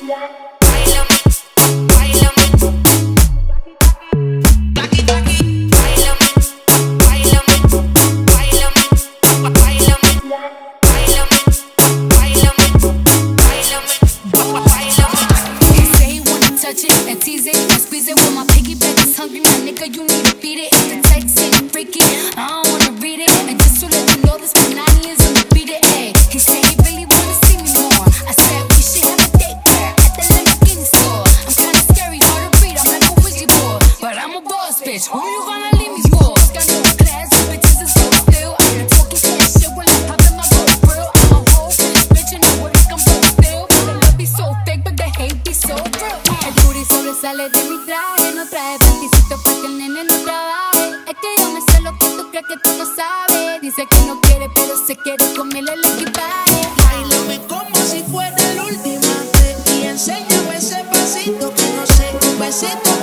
Who you gonna leave me for? Got no class, bitches is so still. I'm talking cash shit when I'm popping my gold grill. I'm a whole bitch and I work, I'm so still. But the love be so fake, but the hate be so real. El booty sobresale de mi traje. No trae panticito pa' que el nene no trabaje. Es que yo me sé lo que tú crees que tú no sabes. Dice que no quiere, pero se quiere comerle el equipaje. Báilame como si fuera la última vez y enséñame ese pasito que no sé, un besito.